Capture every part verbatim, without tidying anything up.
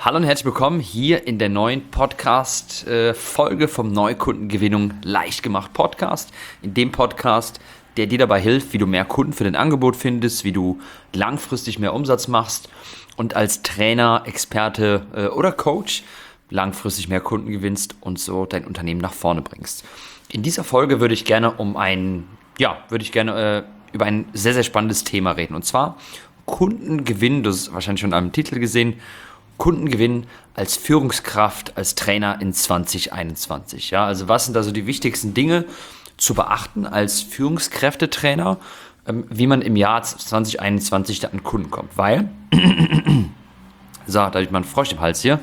Hallo und herzlich willkommen hier in der neuen Podcast-Folge vom Neukundengewinnung leicht gemacht Podcast. In dem Podcast, der dir dabei hilft, wie du mehr Kunden für dein Angebot findest, wie du langfristig mehr Umsatz machst und als Trainer, Experte äh, oder Coach langfristig mehr Kunden gewinnst und so dein Unternehmen nach vorne bringst. In dieser Folge würde ich gerne um ein, ja, würde ich gerne äh, über ein sehr, sehr spannendes Thema reden. Und zwar Kundengewinn, das ist wahrscheinlich schon am Titel gesehen, Kundengewinn als Führungskraft, als Trainer in zwanzig einundzwanzig. Ja, also was sind also die wichtigsten Dinge zu beachten als Führungskräftetrainer, ähm, wie man im Jahr zwanzig einundzwanzig da an Kunden kommt? Weil, so, da habe ich mal einen Frosch im Hals hier,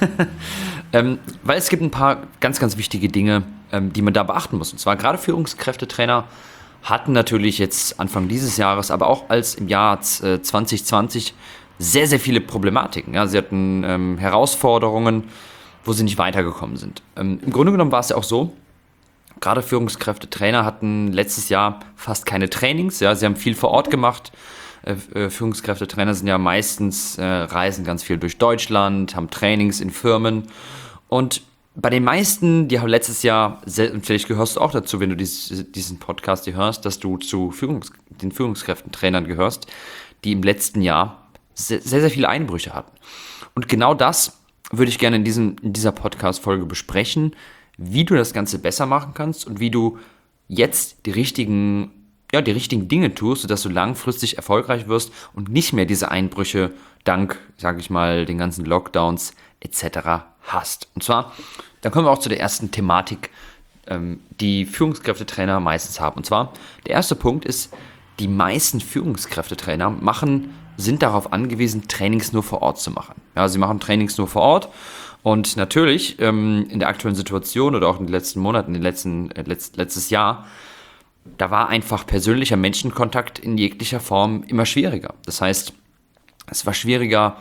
ähm, weil es gibt ein paar ganz, ganz wichtige Dinge, ähm, die man da beachten muss. Und zwar gerade Führungskräftetrainer hatten natürlich jetzt Anfang dieses Jahres, aber auch als im Jahr äh, zwanzig zwanzig sehr, sehr viele Problematiken. Ja, sie hatten ähm, Herausforderungen, wo sie nicht weitergekommen sind. Ähm, Im Grunde genommen war es ja auch so, gerade Führungskräfte, Trainer hatten letztes Jahr fast keine Trainings. Ja, sie haben viel vor Ort gemacht. Äh, Führungskräfte, Trainer sind ja meistens, äh, reisen ganz viel durch Deutschland, haben Trainings in Firmen. Und bei den meisten, die haben letztes Jahr, und vielleicht gehörst du auch dazu, wenn du dies, diesen Podcast hier hörst, dass du zu Führungs-, den Führungskräften, Trainern gehörst, die im letzten Jahr sehr, sehr viele Einbrüche hatten. Und genau das würde ich gerne in, diesem, in dieser Podcast-Folge besprechen, wie du das Ganze besser machen kannst und wie du jetzt die richtigen, ja, die richtigen Dinge tust, sodass du langfristig erfolgreich wirst und nicht mehr diese Einbrüche dank, sage ich mal, den ganzen Lockdowns et cetera hast. Und zwar, dann kommen wir auch zu der ersten Thematik, ähm, die Führungskräftetrainer meistens haben. Und zwar, der erste Punkt ist, die meisten Führungskräftetrainer machen sind darauf angewiesen, Trainings nur vor Ort zu machen. Ja, sie machen Trainings nur vor Ort und natürlich ähm, in der aktuellen Situation oder auch in den letzten Monaten, in den letzten, äh, letzt, letztes Jahr, da war einfach persönlicher Menschenkontakt in jeglicher Form immer schwieriger. Das heißt, es war schwieriger,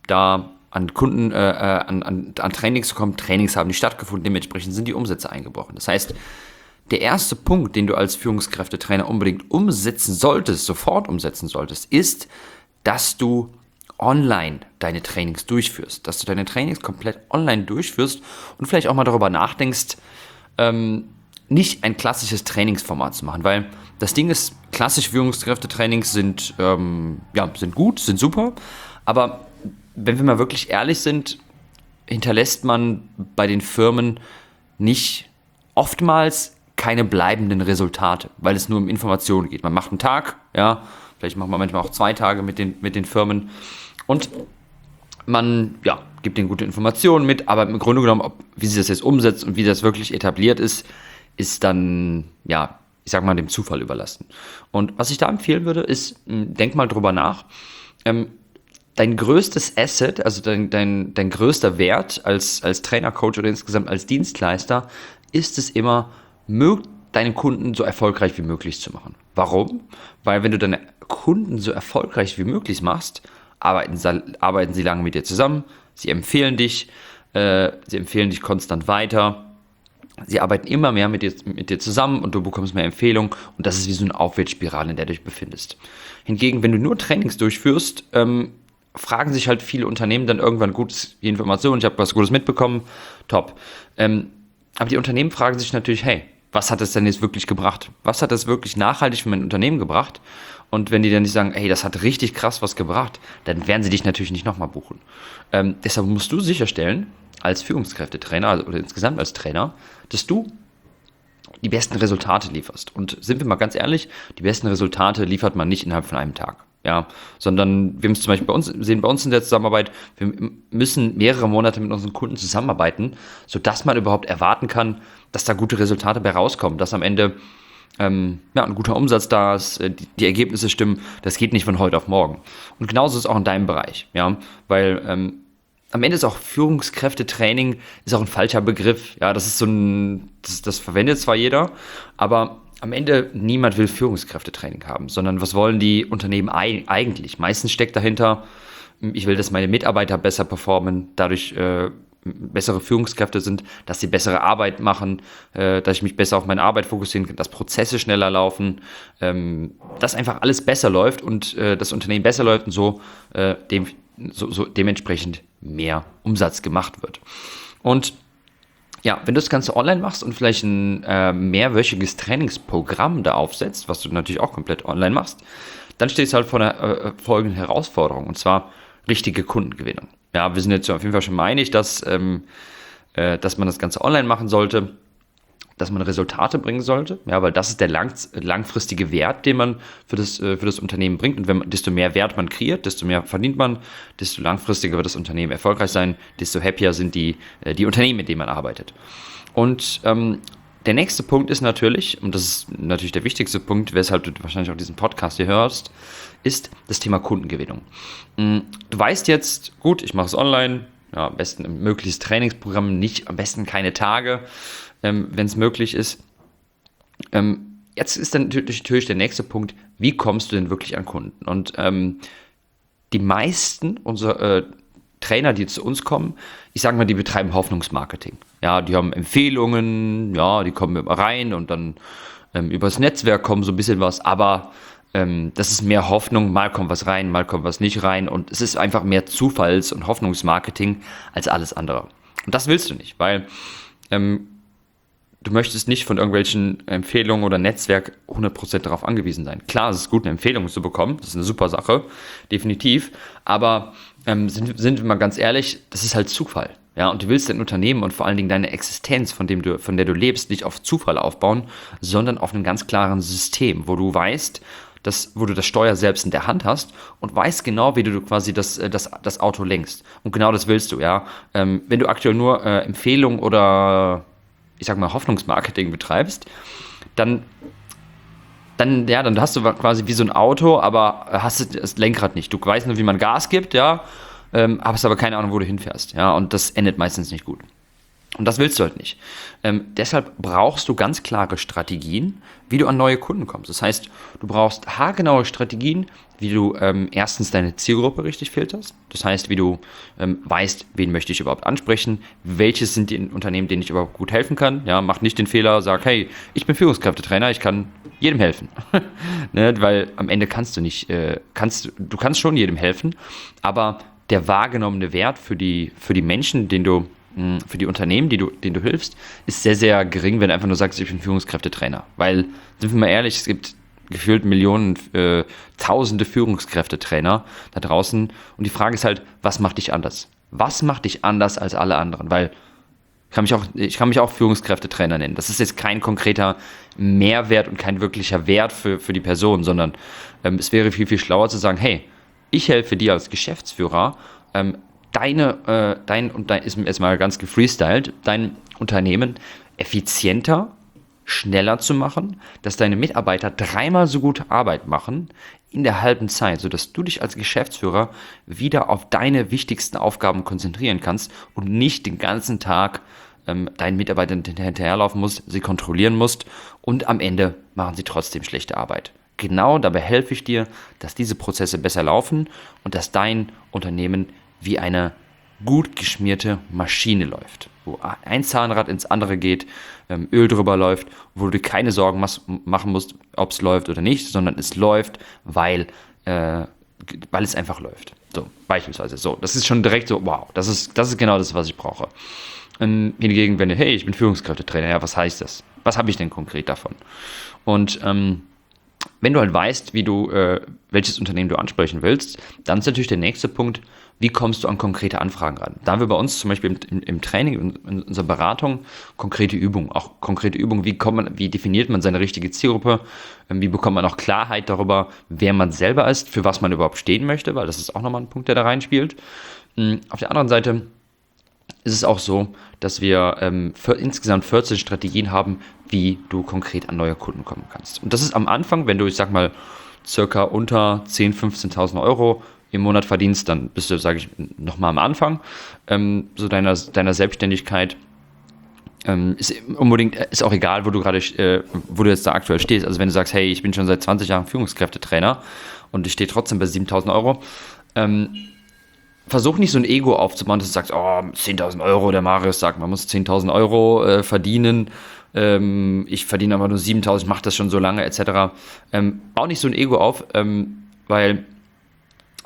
da an Kunden, äh, an, an, an Trainings zu kommen. Trainings haben nicht stattgefunden, dementsprechend sind die Umsätze eingebrochen. Das heißt, der erste Punkt, den du als Führungskräftetrainer unbedingt umsetzen solltest, sofort umsetzen solltest, ist, dass du online deine Trainings durchführst, dass du deine Trainings komplett online durchführst und vielleicht auch mal darüber nachdenkst, ähm, nicht ein klassisches Trainingsformat zu machen, weil das Ding ist, klassische Führungskräftetrainings sind, ähm, ja, sind gut, sind super, aber wenn wir mal wirklich ehrlich sind, hinterlässt man bei den Firmen nicht oftmals keine bleibenden Resultate, weil es nur um Informationen geht. Man macht einen Tag, ja, vielleicht macht man manchmal auch zwei Tage mit den, mit den Firmen und man ja, gibt denen gute Informationen mit, aber im Grunde genommen, ob, wie sie das jetzt umsetzt und wie das wirklich etabliert ist, ist dann, ja, ich sag mal, dem Zufall überlassen. Und was ich da empfehlen würde, ist, denk mal drüber nach, ähm, dein größtes Asset, also dein, dein, dein größter Wert als, als Trainer, Coach oder insgesamt als Dienstleister, ist es immer, möglichst deine Kunden so erfolgreich wie möglich zu machen. Warum? Weil wenn du deine Kunden so erfolgreich wie möglich machst, arbeiten, arbeiten sie lange mit dir zusammen, sie empfehlen dich, äh, sie empfehlen dich konstant weiter, sie arbeiten immer mehr mit dir, mit dir zusammen und du bekommst mehr Empfehlungen und das ist wie so eine Aufwärtsspirale, in der du dich befindest. Hingegen, wenn du nur Trainings durchführst, ähm, fragen sich halt viele Unternehmen dann irgendwann, gut, die Information, ich habe was Gutes mitbekommen, top. Ähm, aber die Unternehmen fragen sich natürlich, hey, was hat es denn jetzt wirklich gebracht? Was hat das wirklich nachhaltig für mein Unternehmen gebracht? Und wenn die dann nicht sagen, hey, das hat richtig krass was gebracht, dann werden sie dich natürlich nicht nochmal buchen. Ähm, deshalb musst du sicherstellen, als Führungskräftetrainer also, oder insgesamt als Trainer, dass du die besten Resultate lieferst. Und sind wir mal ganz ehrlich, die besten Resultate liefert man nicht innerhalb von einem Tag. Ja, sondern wir müssen zum Beispiel bei uns, sehen bei uns in der Zusammenarbeit, wir müssen mehrere Monate mit unseren Kunden zusammenarbeiten, sodass man überhaupt erwarten kann, dass da gute Resultate bei rauskommen, dass am Ende ähm, ja, ein guter Umsatz da ist, die, die Ergebnisse stimmen, das geht nicht von heute auf morgen. Und genauso ist es auch in deinem Bereich, ja, weil ähm, am Ende ist auch Führungskräftetraining ist auch ein falscher Begriff, ja, das ist so ein, das, das verwendet zwar jeder, aber am Ende, niemand will Führungskräftetraining haben, sondern was wollen die Unternehmen eigentlich? Meistens steckt dahinter, ich will, dass meine Mitarbeiter besser performen, dadurch äh, bessere Führungskräfte sind, dass sie bessere Arbeit machen, äh, dass ich mich besser auf meine Arbeit fokussieren kann, dass Prozesse schneller laufen, ähm, dass einfach alles besser läuft und äh, das Unternehmen besser läuft und so, äh, dem, so, so dementsprechend mehr Umsatz gemacht wird. Und ja, wenn du das Ganze online machst und vielleicht ein äh, mehrwöchiges Trainingsprogramm da aufsetzt, was du natürlich auch komplett online machst, dann stehst du halt vor einer äh, folgenden Herausforderung, und zwar richtige Kundengewinnung. Ja, wir sind jetzt auf jeden Fall schon mal einig, dass, ähm, äh, dass man das Ganze online machen sollte, dass man Resultate bringen sollte, ja, weil das ist der lang, langfristige Wert, den man für das, äh, für das Unternehmen bringt. Und wenn man, desto mehr Wert man kreiert, desto mehr verdient man, desto langfristiger wird das Unternehmen erfolgreich sein, desto happier sind die, äh, die Unternehmen, mit denen man arbeitet. Und ähm, der nächste Punkt ist natürlich, und das ist natürlich der wichtigste Punkt, weshalb du wahrscheinlich auch diesen Podcast hier hörst, ist das Thema Kundengewinnung. Du weißt jetzt, gut, ich mache es online, ja, am besten ein mögliches Trainingsprogramm, nicht am besten keine Tage, ähm, wenn es möglich ist. Ähm, jetzt ist dann natürlich der nächste Punkt, wie kommst du denn wirklich an Kunden? Und ähm, die meisten unserer äh, Trainer, die zu uns kommen, ich sage mal, die betreiben Hoffnungsmarketing. Ja, die haben Empfehlungen, ja, die kommen immer rein und dann ähm, übers Netzwerk kommen so ein bisschen was, aber ähm, das ist mehr Hoffnung, mal kommt was rein, mal kommt was nicht rein, und es ist einfach mehr Zufalls- und Hoffnungsmarketing als alles andere. Und das willst du nicht, weil ähm, du möchtest nicht von irgendwelchen Empfehlungen oder Netzwerk hundert Prozent darauf angewiesen sein. Klar, es ist gut, eine Empfehlung zu bekommen, das ist eine super Sache, definitiv, aber ähm, sind, sind wir mal ganz ehrlich, das ist halt Zufall. Ja, und du willst dein Unternehmen und vor allen Dingen deine Existenz, von dem du, von der du lebst, nicht auf Zufall aufbauen, sondern auf einem ganz klaren System, wo du weißt, dass, wo du das Steuer selbst in der Hand hast und weißt genau, wie du quasi das, das, das Auto lenkst. Und genau das willst du, ja. Ähm, wenn du aktuell nur äh, Empfehlungen oder, ich sag mal, Hoffnungsmarketing betreibst, dann, dann, ja, dann hast du quasi wie so ein Auto, aber hast das Lenkrad nicht. Du weißt nur, wie man Gas gibt, ja, ähm, hast aber keine Ahnung, wo du hinfährst, ja, und das endet meistens nicht gut. Und das willst du halt nicht. Ähm, deshalb brauchst du ganz klare Strategien, wie du an neue Kunden kommst. Das heißt, du brauchst haargenaue Strategien, wie du ähm, erstens deine Zielgruppe richtig filterst. Das heißt, wie du ähm, weißt, wen möchte ich überhaupt ansprechen, welches sind die Unternehmen, denen ich überhaupt gut helfen kann. Ja, mach nicht den Fehler, sag, hey, ich bin Führungskräftetrainer, ich kann jedem helfen. Ne, weil am Ende kannst du nicht, äh, kannst, du kannst schon jedem helfen, aber der wahrgenommene Wert für die, für die Menschen, den du für die Unternehmen, die du, denen du hilfst, ist sehr, sehr gering, wenn du einfach nur sagst, ich bin Führungskräftetrainer. Weil, sind wir mal ehrlich, es gibt gefühlt Millionen, äh, tausende Führungskräftetrainer da draußen. Und die Frage ist halt, was macht dich anders? Was macht dich anders als alle anderen? Weil, ich kann mich auch, ich kann mich auch Führungskräftetrainer nennen. Das ist jetzt kein konkreter Mehrwert und kein wirklicher Wert für, für die Person, sondern ähm, es wäre viel, viel schlauer zu sagen, hey, ich helfe dir als Geschäftsführer, ähm, deine, äh, dein, und dein, ist erstmal ganz gefreestylt, dein Unternehmen effizienter, schneller zu machen, dass deine Mitarbeiter dreimal so gute Arbeit machen in der halben Zeit, sodass du dich als Geschäftsführer wieder auf deine wichtigsten Aufgaben konzentrieren kannst und nicht den ganzen Tag ähm, deinen Mitarbeitern hinterherlaufen musst, sie kontrollieren musst und am Ende machen sie trotzdem schlechte Arbeit. Genau dabei helfe ich dir, dass diese Prozesse besser laufen und dass dein Unternehmen wie eine gut geschmierte Maschine läuft, wo ein Zahnrad ins andere geht, Öl drüber läuft, wo du dir keine Sorgen machen musst, ob es läuft oder nicht, sondern es läuft, weil, äh, weil es einfach läuft. So, beispielsweise. So, das ist schon direkt so, wow, das ist, das ist genau das, was ich brauche. Und hingegen, wenn du, hey, ich bin Führungskräftetrainer, ja, was heißt das? Was habe ich denn konkret davon? Und ähm, wenn du halt weißt, wie du, äh, welches Unternehmen du ansprechen willst, dann ist natürlich der nächste Punkt, wie kommst du an konkrete Anfragen ran? Da haben wir bei uns zum Beispiel im, im Training, in, in unserer Beratung, konkrete Übungen. Auch konkrete Übungen, wie, kommt man, wie definiert man seine richtige Zielgruppe? Wie bekommt man auch Klarheit darüber, wer man selber ist, für was man überhaupt stehen möchte, weil das ist auch nochmal ein Punkt, der da reinspielt. Auf der anderen Seite ist es auch so, dass wir ähm, für insgesamt vierzehn Strategien haben, wie du konkret an neue Kunden kommen kannst. Und das ist am Anfang, wenn du, ich sag mal, circa unter zehntausend, fünfzehntausend Euro im Monat verdienst, dann bist du, sage ich, nochmal am Anfang ähm, so deiner, deiner Selbstständigkeit. Ähm, ist unbedingt, ist auch egal, wo du gerade, äh, wo du jetzt da aktuell stehst. Also wenn du sagst, hey, ich bin schon seit zwanzig Jahren Führungskräftetrainer und ich stehe trotzdem bei siebentausend Euro, ähm, versuch nicht so ein Ego aufzubauen, dass du sagst, oh, zehntausend Euro, der Marius sagt, man muss zehntausend Euro äh, verdienen, ähm, ich verdiene aber nur siebentausend, ich mache das schon so lange, et cetera. Ähm, bau nicht so ein Ego auf, ähm, weil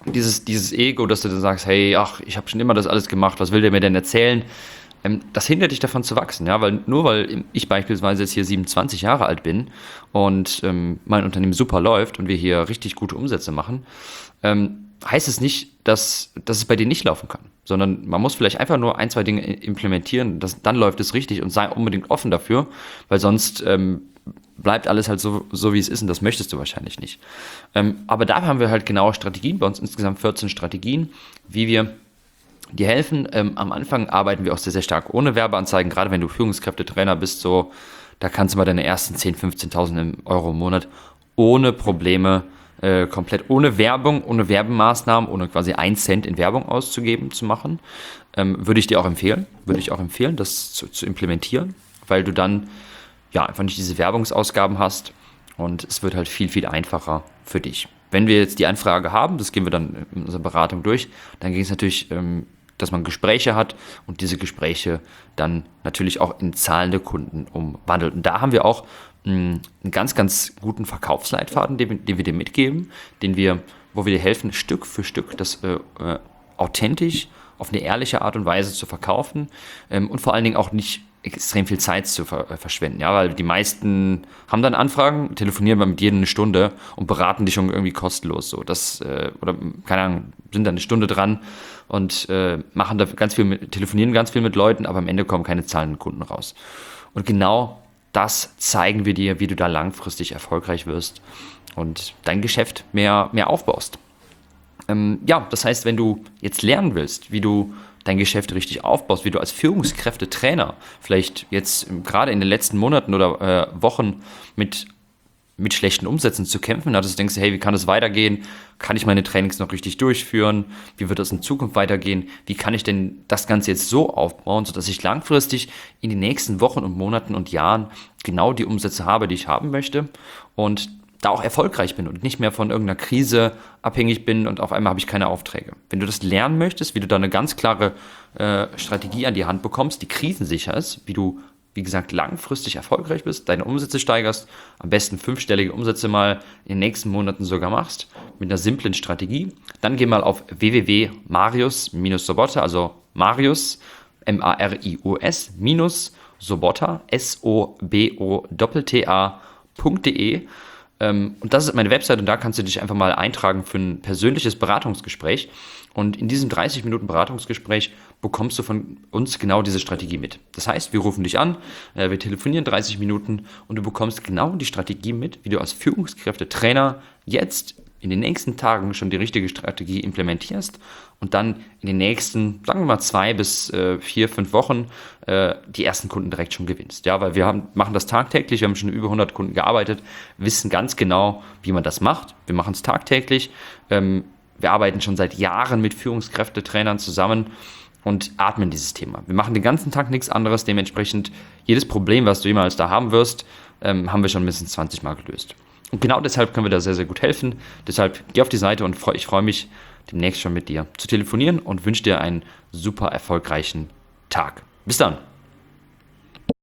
dieses, dieses Ego, dass du dann sagst, hey, ach, ich habe schon immer das alles gemacht, was will der mir denn erzählen? Ähm, das hindert dich davon zu wachsen, ja, weil nur weil ich beispielsweise jetzt hier siebenundzwanzig Jahre alt bin und ähm, mein Unternehmen super läuft und wir hier richtig gute Umsätze machen, ähm, heißt es nicht, dass, dass es bei dir nicht laufen kann, sondern man muss vielleicht einfach nur ein, zwei Dinge implementieren, das, dann läuft es richtig und sei unbedingt offen dafür, weil sonst ähm, bleibt alles halt so, so, wie es ist und das möchtest du wahrscheinlich nicht. Ähm, aber da haben wir halt genaue Strategien, bei uns insgesamt vierzehn Strategien, wie wir dir helfen. Ähm, am Anfang arbeiten wir auch sehr, sehr stark ohne Werbeanzeigen, gerade wenn du Führungskräftetrainer bist, so, da kannst du mal deine ersten zehntausend, fünfzehntausend Euro im Monat ohne Probleme Äh, komplett ohne Werbung, ohne Werbemaßnahmen, ohne quasi einen Cent in Werbung auszugeben, zu machen. Ähm, würde ich dir auch empfehlen, würde ich auch empfehlen, das zu, zu implementieren, weil du dann ja einfach nicht diese Werbungsausgaben hast und es wird halt viel, viel einfacher für dich. Wenn wir jetzt die Anfrage haben, das gehen wir dann in unserer Beratung durch, dann ging es natürlich, ähm, dass man Gespräche hat und diese Gespräche dann natürlich auch in zahlende Kunden umwandelt. Und da haben wir auch einen ganz, ganz guten Verkaufsleitfaden, den wir, den wir dir mitgeben, den wir, wo wir dir helfen, Stück für Stück das äh, äh, authentisch, auf eine ehrliche Art und Weise zu verkaufen ähm, und vor allen Dingen auch nicht extrem viel Zeit zu ver- äh, verschwenden, ja, weil die meisten haben dann Anfragen, telefonieren mal mit jedem eine Stunde und beraten dich schon irgendwie kostenlos, so, das, äh, oder, keine Ahnung, sind dann eine Stunde dran und äh, machen da ganz viel mit, telefonieren ganz viel mit Leuten, aber am Ende kommen keine zahlenden Kunden raus. Und genau das zeigen wir dir, wie du da langfristig erfolgreich wirst und dein Geschäft mehr, mehr aufbaust. Ähm, ja, das heißt, wenn du jetzt lernen willst, wie du dein Geschäft richtig aufbaust, wie du als Führungskräftetrainer vielleicht jetzt gerade in den letzten Monaten oder äh, Wochen mit mit schlechten Umsätzen zu kämpfen hattest, denkst du, hey, wie kann es weitergehen? Kann ich meine Trainings noch richtig durchführen? Wie wird das in Zukunft weitergehen? Wie kann ich denn das Ganze jetzt so aufbauen, sodass ich langfristig in den nächsten Wochen und Monaten und Jahren genau die Umsätze habe, die ich haben möchte und da auch erfolgreich bin und nicht mehr von irgendeiner Krise abhängig bin und auf einmal habe ich keine Aufträge. Wenn du das lernen möchtest, wie du da eine ganz klare äh, Strategie an die Hand bekommst, die krisensicher ist, wie du wie gesagt, langfristig erfolgreich bist, deine Umsätze steigerst, am besten fünfstellige Umsätze mal in den nächsten Monaten sogar machst, mit einer simplen Strategie, dann geh mal auf w w w punkt marius sobotta, also Marius, M A R I U S, minus Sobotta, S O B O T T A punkt d e. Und das ist meine Website und da kannst du dich einfach mal eintragen für ein persönliches Beratungsgespräch. Und in diesem dreißig Minuten Beratungsgespräch bekommst du von uns genau diese Strategie mit. Das heißt, wir rufen dich an, wir telefonieren dreißig Minuten und du bekommst genau die Strategie mit, wie du als Führungskräftetrainer jetzt in den nächsten Tagen schon die richtige Strategie implementierst und dann in den nächsten, sagen wir mal, zwei bis äh, vier, fünf Wochen äh, die ersten Kunden direkt schon gewinnst. Ja, weil wir haben, machen das tagtäglich, wir haben schon über hundert Kunden gearbeitet, wissen ganz genau, wie man das macht. Wir machen es tagtäglich. Ähm, wir arbeiten schon seit Jahren mit Führungskräftetrainern zusammen und atmen dieses Thema. Wir machen den ganzen Tag nichts anderes, dementsprechend jedes Problem, was du jemals da haben wirst, ähm, haben wir schon mindestens zwanzig Mal gelöst. Und genau deshalb können wir da sehr, sehr gut helfen. Deshalb geh auf die Seite und ich freue mich, demnächst schon mit dir zu telefonieren und wünsche dir einen super erfolgreichen Tag. Bis dann!